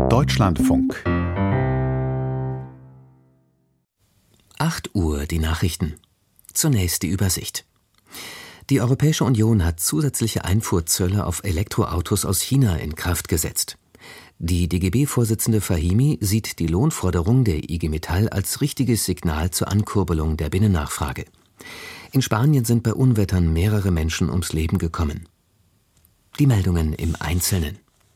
Deutschlandfunk. 8 Uhr, die Nachrichten. Zunächst die Übersicht. Die Europäische Union hat zusätzliche Einfuhrzölle auf Elektroautos aus China in Kraft gesetzt. Die DGB-Vorsitzende Fahimi sieht die Lohnforderung der IG Metall als richtiges Signal zur Ankurbelung der Binnennachfrage. In Spanien sind bei Unwettern mehrere Menschen ums Leben gekommen. Die Meldungen im Einzelnen.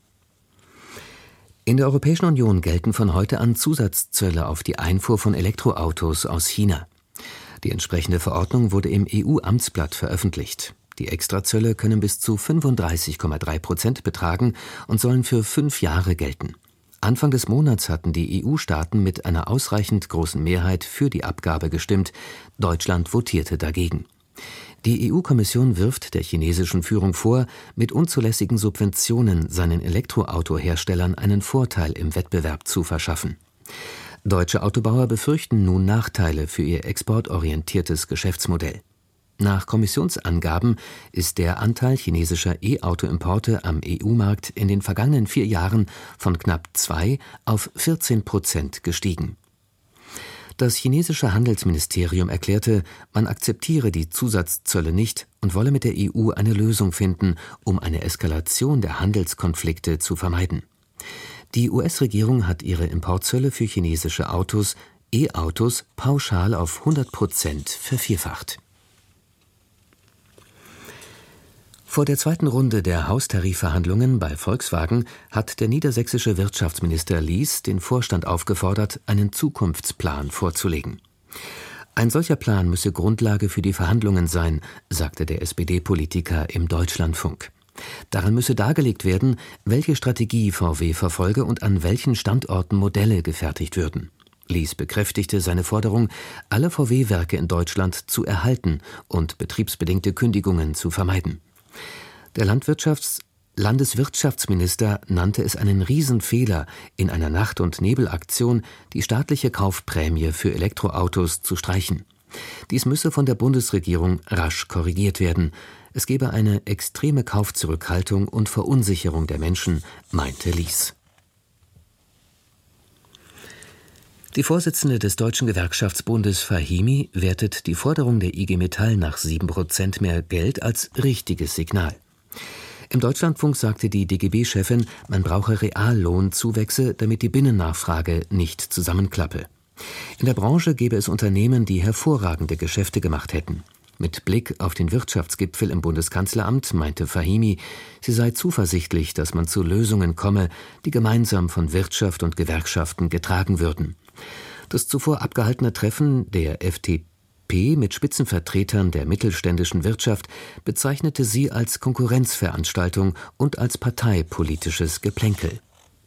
In der Europäischen Union gelten von heute an Zusatzzölle auf die Einfuhr von Elektroautos aus China. Die entsprechende Verordnung wurde im EU-Amtsblatt veröffentlicht. Die Extrazölle können bis zu 35,3% betragen und sollen für 5 Jahre gelten. Anfang des Monats hatten die EU-Staaten mit einer ausreichend großen Mehrheit für die Abgabe gestimmt. Deutschland votierte dagegen. Die EU-Kommission wirft der chinesischen Führung vor, mit unzulässigen Subventionen seinen Elektroautoherstellern einen Vorteil im Wettbewerb zu verschaffen. Deutsche Autobauer befürchten nun Nachteile für ihr exportorientiertes Geschäftsmodell. Nach Kommissionsangaben ist der Anteil chinesischer E-Auto-Importe am EU-Markt in den vergangenen 4 Jahren von knapp 2 auf 14% gestiegen. Das chinesische Handelsministerium erklärte, man akzeptiere die Zusatzzölle nicht und wolle mit der EU eine Lösung finden, um eine Eskalation der Handelskonflikte zu vermeiden. Die US-Regierung hat ihre Importzölle für chinesische Autos, E-Autos, pauschal auf 100% vervierfacht. Vor der zweiten Runde der Haustarifverhandlungen bei Volkswagen hat der niedersächsische Wirtschaftsminister Lies den Vorstand aufgefordert, einen Zukunftsplan vorzulegen. Ein solcher Plan müsse Grundlage für die Verhandlungen sein, sagte der SPD-Politiker im Deutschlandfunk. Daran müsse dargelegt werden, welche Strategie VW verfolge und an welchen Standorten Modelle gefertigt würden. Lies bekräftigte seine Forderung, alle VW-Werke in Deutschland zu erhalten und betriebsbedingte Kündigungen zu vermeiden. Der Landeswirtschaftsminister nannte es einen Riesenfehler, in einer Nacht- und Nebelaktion die staatliche Kaufprämie für Elektroautos zu streichen. Dies müsse von der Bundesregierung rasch korrigiert werden. Es gebe eine extreme Kaufzurückhaltung und Verunsicherung der Menschen, meinte Lies. Die Vorsitzende des Deutschen Gewerkschaftsbundes Fahimi wertet die Forderung der IG Metall nach 7% mehr Geld als richtiges Signal. Im Deutschlandfunk sagte die DGB-Chefin, man brauche Reallohnzuwächse, damit die Binnennachfrage nicht zusammenklappe. In der Branche gäbe es Unternehmen, die hervorragende Geschäfte gemacht hätten. Mit Blick auf den Wirtschaftsgipfel im Bundeskanzleramt meinte Fahimi, sie sei zuversichtlich, dass man zu Lösungen komme, die gemeinsam von Wirtschaft und Gewerkschaften getragen würden. Das zuvor abgehaltene Treffen der FDP mit Spitzenvertretern der mittelständischen Wirtschaft bezeichnete sie als Konkurrenzveranstaltung und als parteipolitisches Geplänkel.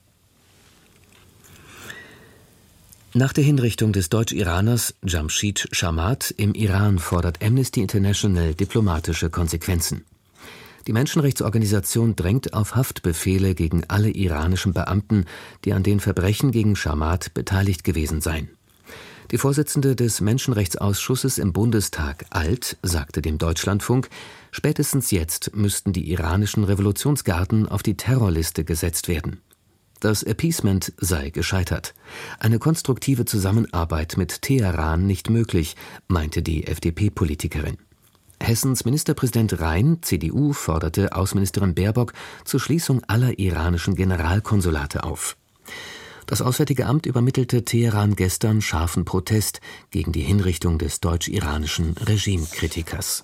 Nach der Hinrichtung des Deutsch-Iraners Jamshid Chamat im Iran fordert Amnesty International diplomatische Konsequenzen. Die Menschenrechtsorganisation drängt auf Haftbefehle gegen alle iranischen Beamten, die an den Verbrechen gegen Chamat beteiligt gewesen seien. Die Vorsitzende des Menschenrechtsausschusses im Bundestag, Alt, sagte dem Deutschlandfunk, spätestens jetzt müssten die iranischen Revolutionsgarden auf die Terrorliste gesetzt werden. Das Appeasement sei gescheitert. Eine konstruktive Zusammenarbeit mit Teheran nicht möglich, meinte die FDP-Politikerin. Hessens Ministerpräsident Rhein, CDU, forderte Außenministerin Baerbock zur Schließung aller iranischen Generalkonsulate auf. Das Auswärtige Amt übermittelte Teheran gestern scharfen Protest gegen die Hinrichtung des deutsch-iranischen Regimekritikers.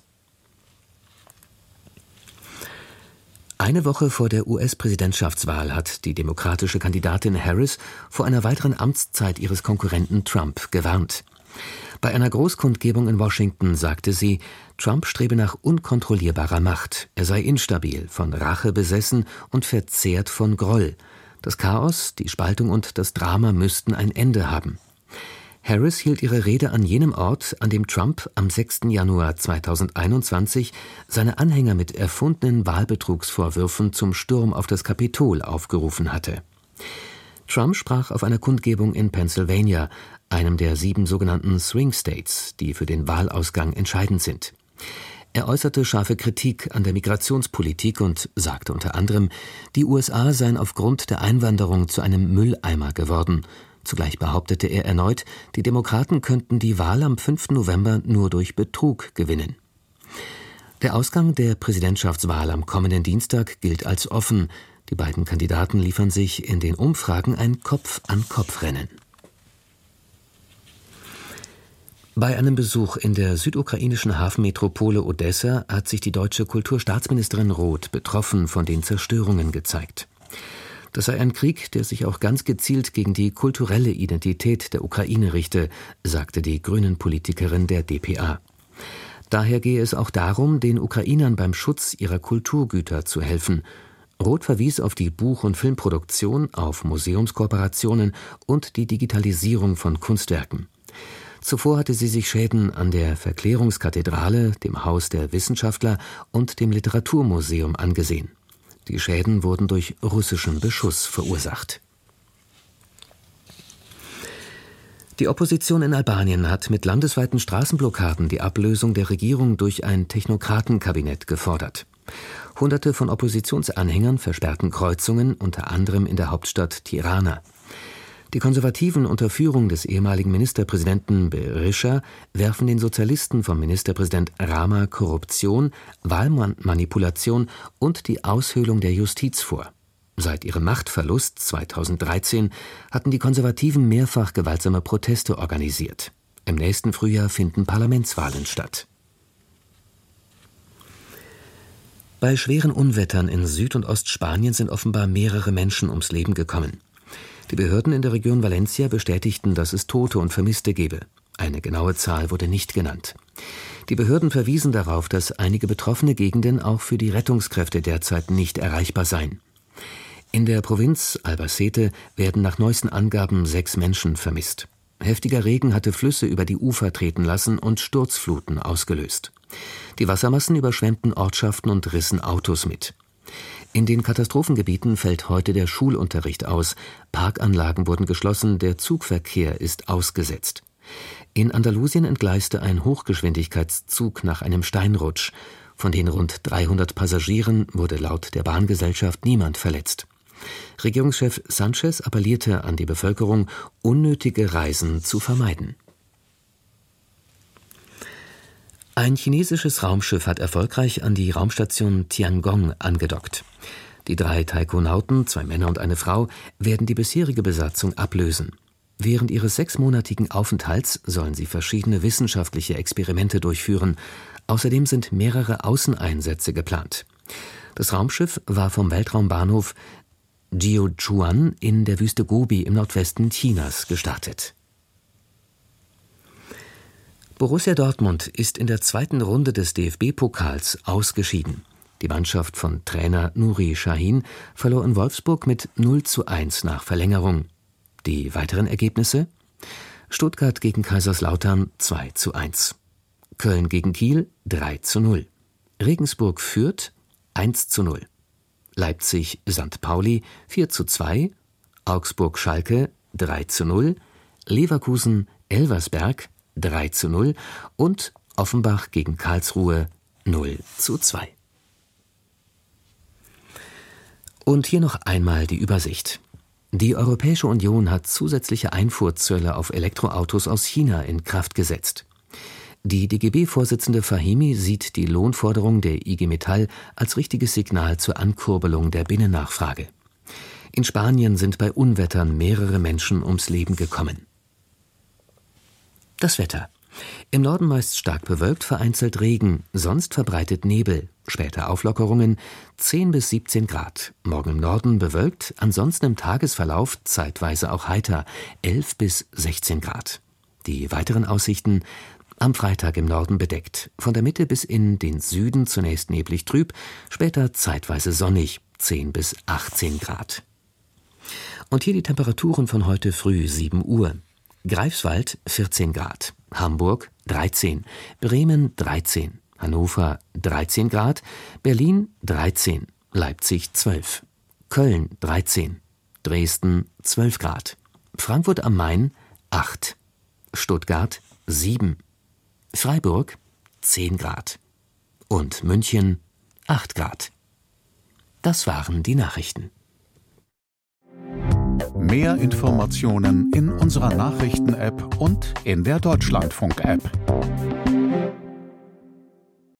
Eine Woche vor der US-Präsidentschaftswahl hat die demokratische Kandidatin Harris vor einer weiteren Amtszeit ihres Konkurrenten Trump gewarnt. Bei einer Großkundgebung in Washington sagte sie, Trump strebe nach unkontrollierbarer Macht. Er sei instabil, von Rache besessen und verzehrt von Groll. Das Chaos, die Spaltung und das Drama müssten ein Ende haben. Harris hielt ihre Rede an jenem Ort, an dem Trump am 6. Januar 2021 seine Anhänger mit erfundenen Wahlbetrugsvorwürfen zum Sturm auf das Kapitol aufgerufen hatte. Trump sprach auf einer Kundgebung in Pennsylvania, einem der 7 sogenannten Swing States, die für den Wahlausgang entscheidend sind. Er äußerte scharfe Kritik an der Migrationspolitik und sagte unter anderem, die USA seien aufgrund der Einwanderung zu einem Mülleimer geworden. Zugleich behauptete er erneut, die Demokraten könnten die Wahl am 5. November nur durch Betrug gewinnen. Der Ausgang der Präsidentschaftswahl am kommenden Dienstag gilt als offen. Die beiden Kandidaten liefern sich in den Umfragen ein Kopf-an-Kopf-Rennen. Bei einem Besuch in der südukrainischen Hafenmetropole Odessa hat sich die deutsche Kulturstaatsministerin Roth betroffen von den Zerstörungen gezeigt. Das sei ein Krieg, der sich auch ganz gezielt gegen die kulturelle Identität der Ukraine richte, sagte die Grünen-Politikerin der dpa. Daher gehe es auch darum, den Ukrainern beim Schutz ihrer Kulturgüter zu helfen. Roth verwies auf die Buch- und Filmproduktion, auf Museumskooperationen und die Digitalisierung von Kunstwerken. Zuvor hatte sie sich Schäden an der Verklärungskathedrale, dem Haus der Wissenschaftler und dem Literaturmuseum angesehen. Die Schäden wurden durch russischen Beschuss verursacht. Die Opposition in Albanien hat mit landesweiten Straßenblockaden die Ablösung der Regierung durch ein Technokratenkabinett gefordert. Hunderte von Oppositionsanhängern versperrten Kreuzungen, unter anderem in der Hauptstadt Tirana. Die Konservativen unter Führung des ehemaligen Ministerpräsidenten Berisha werfen den Sozialisten von Ministerpräsident Rama Korruption, Wahlmanipulation und die Aushöhlung der Justiz vor. Seit ihrem Machtverlust 2013 hatten die Konservativen mehrfach gewaltsame Proteste organisiert. Im nächsten Frühjahr finden Parlamentswahlen statt. Bei schweren Unwettern in Süd- und Ostspanien sind offenbar mehrere Menschen ums Leben gekommen. Die Behörden in der Region Valencia bestätigten, dass es Tote und Vermisste gebe. Eine genaue Zahl wurde nicht genannt. Die Behörden verwiesen darauf, dass einige betroffene Gegenden auch für die Rettungskräfte derzeit nicht erreichbar seien. In der Provinz Albacete werden nach neuesten Angaben 6 Menschen vermisst. Heftiger Regen hatte Flüsse über die Ufer treten lassen und Sturzfluten ausgelöst. Die Wassermassen überschwemmten Ortschaften und rissen Autos mit. In den Katastrophengebieten fällt heute der Schulunterricht aus, Parkanlagen wurden geschlossen, der Zugverkehr ist ausgesetzt. In Andalusien entgleiste ein Hochgeschwindigkeitszug nach einem Steinrutsch. Von den rund 300 Passagieren wurde laut der Bahngesellschaft niemand verletzt. Regierungschef Sanchez appellierte an die Bevölkerung, unnötige Reisen zu vermeiden. Ein chinesisches Raumschiff hat erfolgreich an die Raumstation Tiangong angedockt. Die 3 Taikonauten, 2 Männer und eine Frau, werden die bisherige Besatzung ablösen. Während ihres 6-monatigen Aufenthalts sollen sie verschiedene wissenschaftliche Experimente durchführen. Außerdem sind mehrere Außeneinsätze geplant. Das Raumschiff war vom Weltraumbahnhof Jiuquan in der Wüste Gobi im Nordwesten Chinas gestartet. Borussia Dortmund ist in der 2. Runde des DFB-Pokals ausgeschieden. Die Mannschaft von Trainer Nuri Sahin verlor in Wolfsburg mit 0:1 nach Verlängerung. Die weiteren Ergebnisse: Stuttgart gegen Kaiserslautern 2:1, Köln gegen Kiel 3:0, Regensburg Fürth 1:0, Leipzig St. Pauli 4:2, Augsburg Schalke 3:0, Leverkusen Elversberg 3:0 und Offenbach gegen Karlsruhe 0:2. Und hier noch einmal die Übersicht. Die Europäische Union hat zusätzliche Einfuhrzölle auf Elektroautos aus China in Kraft gesetzt. Die DGB-Vorsitzende Fahimi sieht die Lohnforderung der IG Metall als richtiges Signal zur Ankurbelung der Binnennachfrage. In Spanien sind bei Unwettern mehrere Menschen ums Leben gekommen. Das Wetter. Im Norden meist stark bewölkt, vereinzelt Regen, sonst verbreitet Nebel. Später Auflockerungen, 10 bis 17 Grad. Morgen im Norden bewölkt, ansonsten im Tagesverlauf zeitweise auch heiter, 11 bis 16 Grad. Die weiteren Aussichten: am Freitag im Norden bedeckt, von der Mitte bis in den Süden zunächst neblig trüb, später zeitweise sonnig, 10 bis 18 Grad. Und hier die Temperaturen von heute früh 7 Uhr. Greifswald 14 Grad, Hamburg 13, Bremen 13, Hannover 13 Grad, Berlin 13, Leipzig 12, Köln 13, Dresden 12 Grad, Frankfurt am Main 8, Stuttgart 7, Freiburg 10 Grad und München 8 Grad. Das waren die Nachrichten. Mehr Informationen in unserer Nachrichten-App und in der Deutschlandfunk-App.